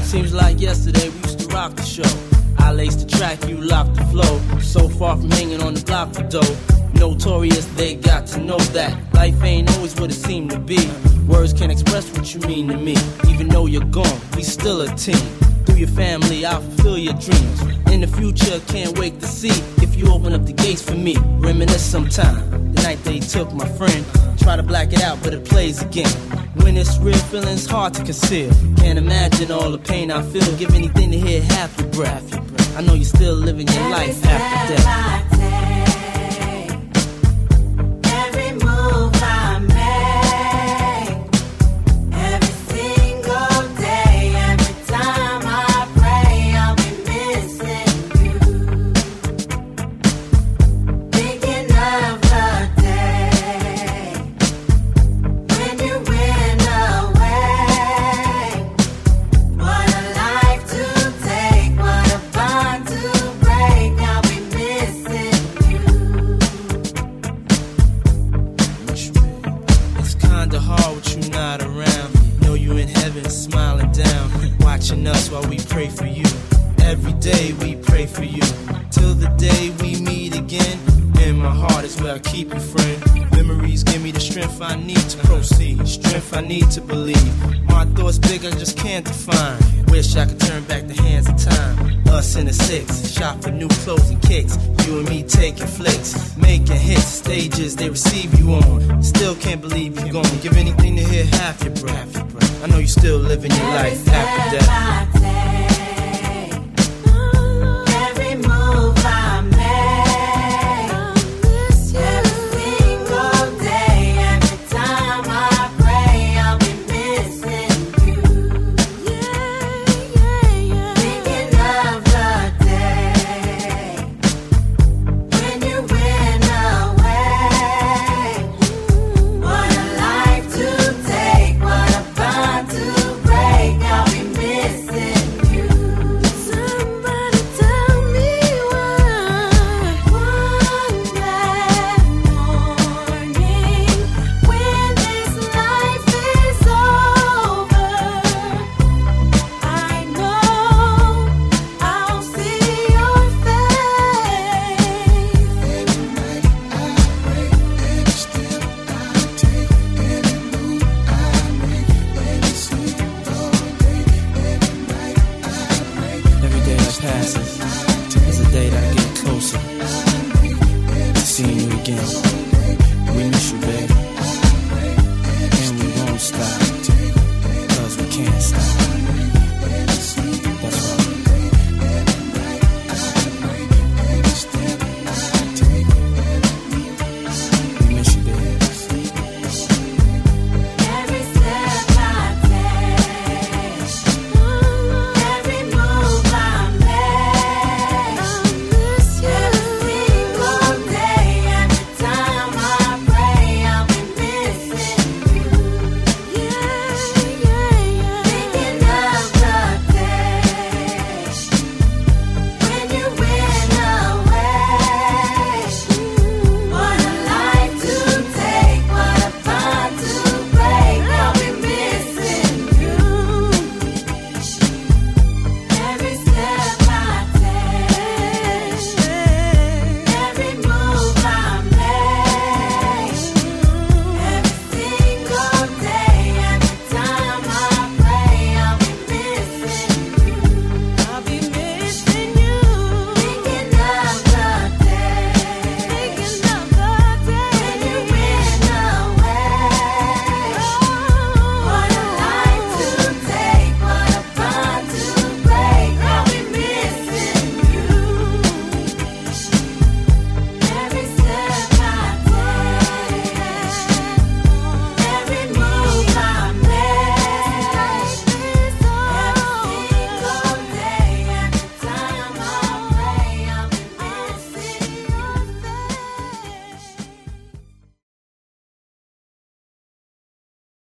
Seems like yesterday we used to rock the show. I laced the track, you locked the flow. So far from hanging on the block for dough. Notorious, they got to know that life ain't always what it seemed to be. Words can't express what you mean to me. Even though you're gone, we still a team. Through your family, I'll fulfill your dreams. In the future, can't wait to see if you open up the gates for me. Reminisce sometime, the night they took my friend. Try to black it out, but it plays again. When it's real, feeling's hard to conceal. Can't imagine all the pain I feel. Give anything to hear half your breath. I know you're still living your life after death. Watching us while we pray for you. Every day we pray for you. Till the day we meet again. In my heart is where I keep you, friend. Memories give me the strength I need to proceed. Strength I need to believe. My thoughts big, I just can't define. Wish I could turn back the hands of time. Us in the six, shop for new clothes and kicks. You and me taking flicks, making hits, stages they receive you on. Still can't believe you're gone. Give anything to hear half your breath. I know you're still living your life after death.